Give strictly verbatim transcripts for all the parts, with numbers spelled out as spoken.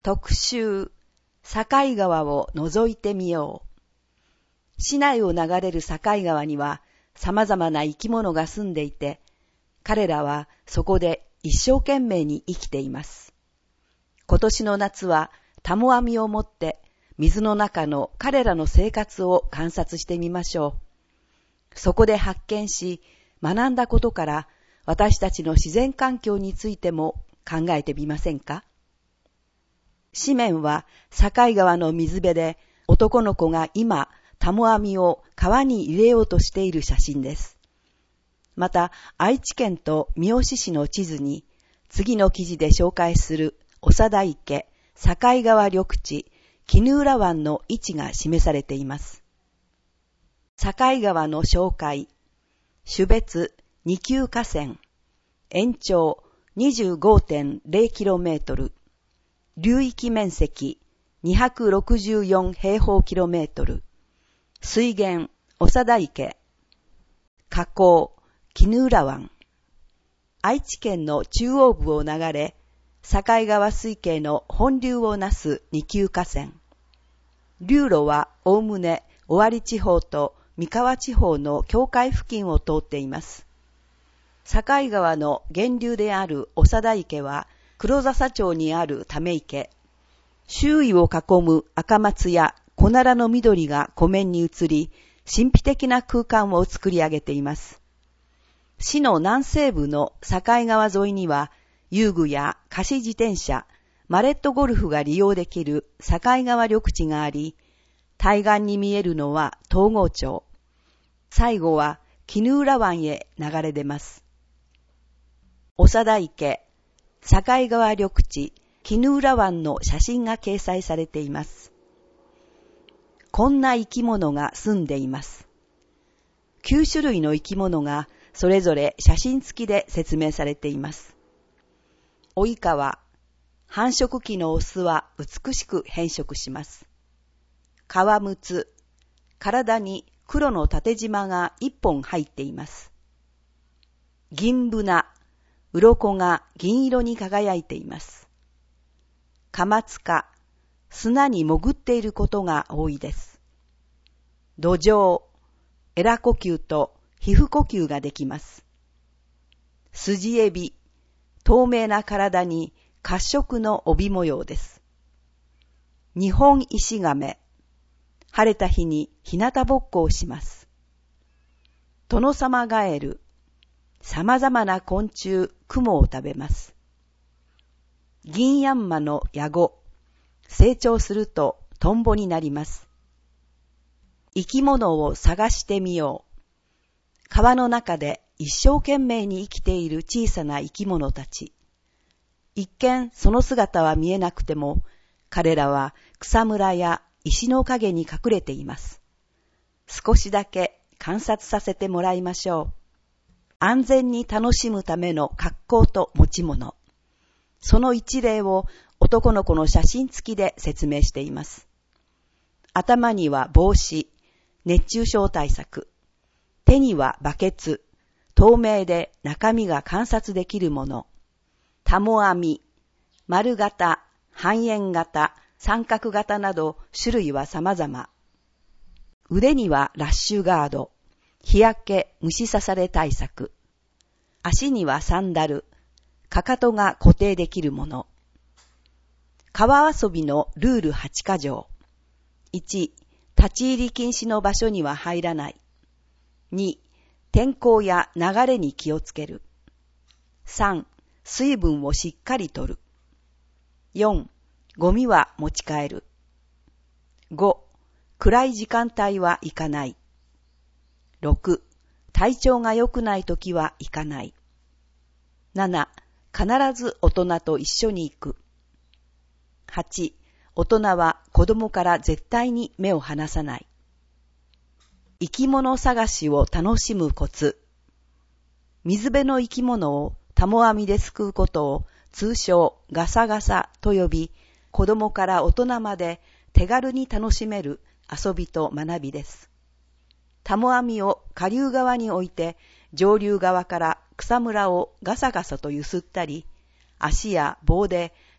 特集、境川を覗いてみよう。市内を流れる境川には様々な生き物が住んでいて、彼らはそこで一生懸命に生きています。今年の夏はタモ網を持って水の中の彼らの生活を観察してみましょう。そこで発見し、学んだことから私たちの自然環境についても考えてみませんか？紙面は境川の水辺で男の子が今タモ網を川に入れようとしている写真です。また愛知県と三好市の地図に次の記事で紹介する長田池、境川緑地、絹浦湾の位置が示されています。境川の紹介、種別二級河川、延長 にじゅうごてんゼロキロメートル、流域面積にひゃくろくじゅうよん平方キロメートル、水源長田池、河口絹浦湾、愛知県の中央部を流れ、境川水系の本流をなす二級河川。流路はおおむね尾張地方と三河地方の境界付近を通っています。境川の源流である長田池は黒笹町にあるため池。周囲を囲む赤松や小奈良の緑が湖面に映り、神秘的な空間を作り上げています。市の南西部の境川沿いには、遊具や貸し自転車、マレットゴルフが利用できる境川緑地があり、対岸に見えるのは東郷町。最後は絹浦湾へ流れ出ます。長田池、境川緑地、絹浦湾の写真が掲載されています。こんな生き物が住んでいます。きゅう種類の生き物がそれぞれ写真付きで説明されています。オイカは、繁殖期のオスは美しく変色します。カワムツ、体に黒の縦縞が一本入っています。銀ブナ、鱗が銀色に輝いています。カマツカ、砂に潜っていることが多いです。ドジョウ、エラ呼吸と皮膚呼吸ができます。スジエビ、透明な体に褐色の帯模様です。日本イシガメ、晴れた日に日向ぼっこをします。トノサマガエル、様々な昆虫、クモを食べます。銀ヤンマのヤゴ、成長するとトンボになります。生き物を探してみよう。川の中で一生懸命に生きている小さな生き物たち。一見その姿は見えなくても、彼らは草むらや石の陰に隠れています。少しだけ観察させてもらいましょう。安全に楽しむための格好と持ち物。その一例を男の子の写真付きで説明しています。頭には帽子、熱中症対策。手にはバケツ、透明で中身が観察できるもの。タモ網、丸型、半円型、三角型など種類は様々。腕にはラッシュガード、日焼け、虫刺され対策。足にはサンダル、かかとが固定できるもの。川遊びのルールはちか条。いち、立ち入り禁止の場所には入らない。に、天候や流れに気をつける。さん、水分をしっかりとる。よん、ゴミは持ち帰る。ご、暗い時間帯は行かない。ろく、体調が良くないときは行かない。なな、必ず大人と一緒に行く。はち、大人は子供から絶対に目を離さない。生き物探しを楽しむコツ。水辺の生き物をタモ網ですくうことを通称ガサガサと呼び、子供から大人まで手軽に楽しめる遊びと学びです。タモ網を下流側に置いて、上流側から草むらをガサガサとゆすったり、足や棒で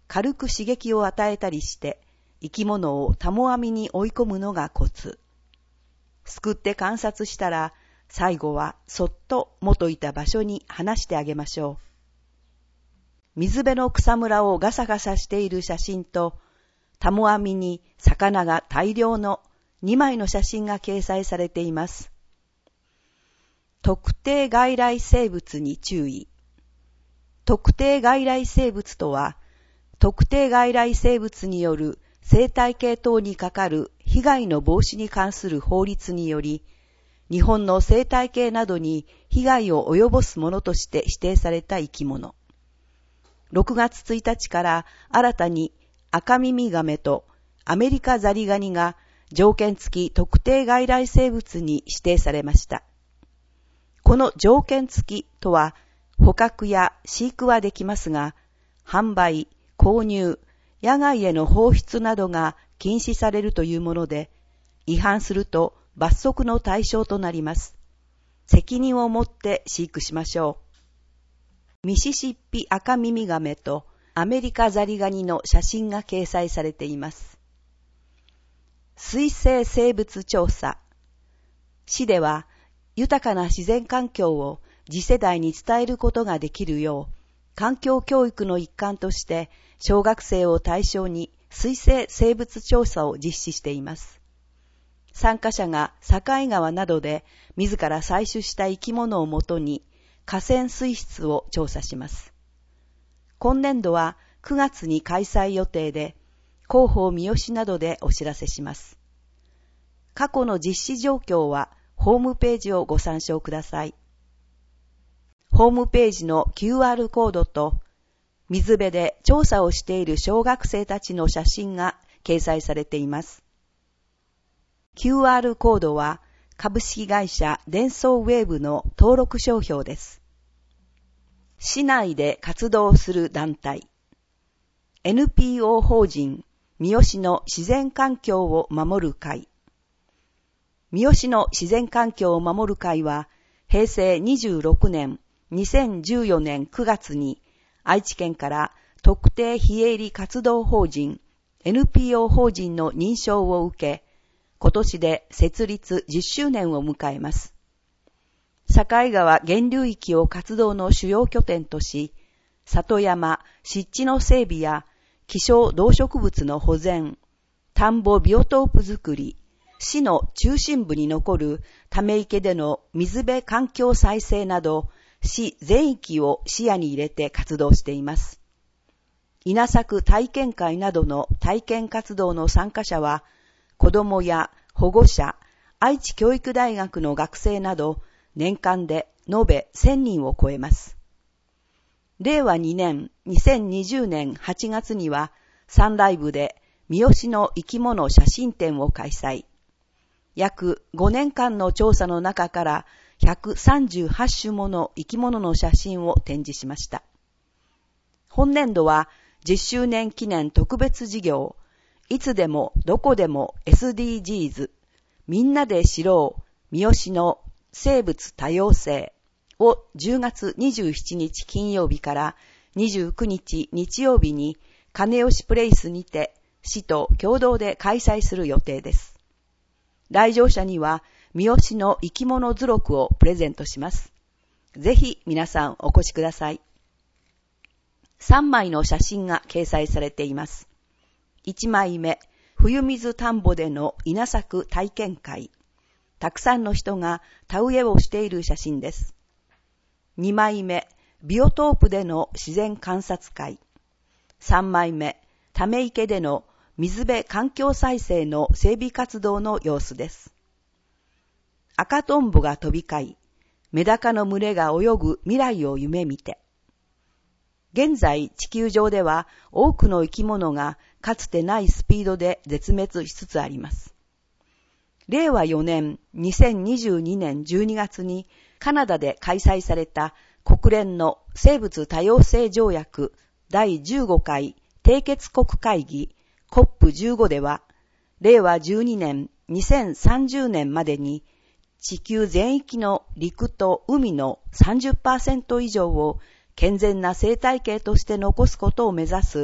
軽く刺激を与えたりして、生き物をたも網に追い込むのがコツ。すくって観察したら、最後はそっと元いた場所に離してあげましょう。水辺の草むらをガサガサしている写真と、たも網に魚が大量のにまいの写真が掲載されています。特定外来生物に注意。特定外来生物とは、特定外来生物による生態系等にかかる被害の防止に関する法律により、日本の生態系などに被害を及ぼすものとして指定された生き物。ろくがつついたちから新たにアカミミガメとアメリカザリガニが条件付き特定外来生物に指定されました。この条件付きとは、捕獲や飼育はできますが、販売、購入、野外への放出などが禁止されるというもので、違反すると罰則の対象となります。責任を持って飼育しましょう。ミシシッピアカミミガメとアメリカザリガニの写真が掲載されています。水生生物調査。市では豊かな自然環境を次世代に伝えることができるよう、環境教育の一環として小学生を対象に水生生物調査を実施しています。参加者が境川などで自ら採取した生き物をもとに河川水質を調査します。今年度はくがつに開催予定で、広報三好などでお知らせします。過去の実施状況はホームページをご参照ください。ホームページの キューアール コードと水辺で調査をしている小学生たちの写真が掲載されています。キューアール コードは株式会社デンソーウェーブの登録商標です。市内で活動する団体 エヌピーオー 法人三好の自然環境を守る会。三好の自然環境を守る会はへいせいにじゅうろくねんにせんじゅうよねんくがつに愛知県から特定非営利活動法人 エヌピーオー 法人の認証を受け、今年で設立じゅっしゅうねんを迎えます。境川源流域を活動の主要拠点とし、里山、湿地の整備や希少動植物の保全、田んぼビオトープづくり、市の中心部に残るため池での水辺環境再生など、市全域を視野に入れて活動しています。稲作体験会などの体験活動の参加者は、子どもや保護者、愛知教育大学の学生など、年間で延べせんにんを超えます。れいわにねんにせんにじゅうねんはちがつには、サンライブで三好の生き物写真展を開催。約ごねんかんの調査の中からひゃくさんじゅうはっしゅもの生き物の写真を展示しました。本年度はじゅっしゅうねん記念特別事業、いつでもどこでも エスディージーズ、みんなで知ろう、三好の生物多様性をじゅうがつにじゅうしちにち金曜日からにじゅうくにち日曜日に金吉プレイスにて市と共同で開催する予定です。来場者には三好の生き物図録をプレゼントします。ぜひ皆さんお越しください。さんまいの写真が掲載されています。いちまいめ、冬水田んぼでの稲作体験会。たくさんの人が田植えをしている写真です。にまいめ、ビオトープでの自然観察会。さんまいめ、ため池での水辺環境再生の整備活動の様子です。赤とんぼが飛び交い、メダカの群れが泳ぐ未来を夢見て。現在地球上では多くの生き物がかつてないスピードで絶滅しつつあります。れいわよねんにせんにじゅうにねんじゅうにがつにカナダで開催された国連の生物多様性条約だいじゅうごかい締結国会議 コップじゅうご では、れいわじゅうにねんにせんさんじゅうねんまでに地球全域の陸と海の さんじゅっパーセント 以上を健全な生態系として残すことを目指す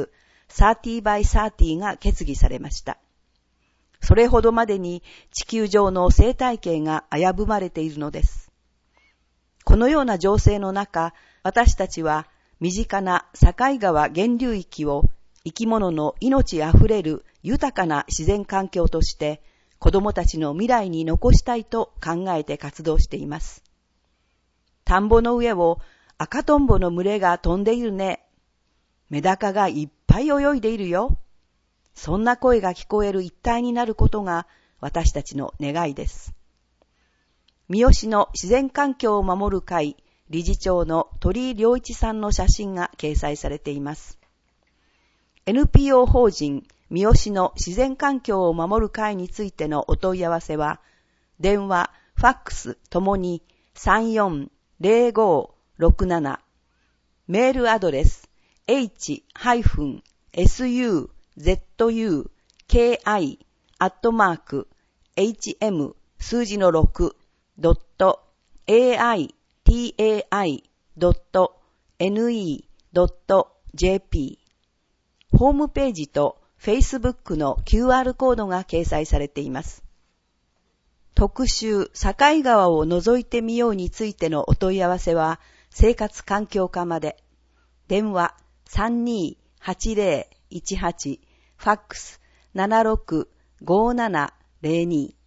サーティーバイサーティーが決議されました。それほどまでに地球上の生態系が危ぶまれているのです。このような情勢の中、私たちは身近な境川源流域を生き物の命あふれる豊かな自然環境として子供たちの未来に残したいと考えて活動しています。田んぼの上を赤トンボの群れが飛んでいるね。メダカがいっぱい泳いでいるよ。そんな声が聞こえる一帯になることが私たちの願いです。三好の自然環境を守る会理事長の鳥居良一さんの写真が掲載されています。エヌピーオー 法人三好の自然環境を守る会についてのお問い合わせは、電話、ファックスともに さんよんゼロごろくなな、メールアドレス エイチ エス ユー ゼット ユー ケー アイ アットマーク エイチ エム 数字のろくドット エーアイティーエーアイ ドット エヌイー ドット ジェーピー ホームページと Facebook の キューアール コードが掲載されています。特集境川を覗いてみようについてのお問い合わせは生活環境課まで。電話 さんにーはちゼロいちはち、ファックス ななろくごーななゼロに。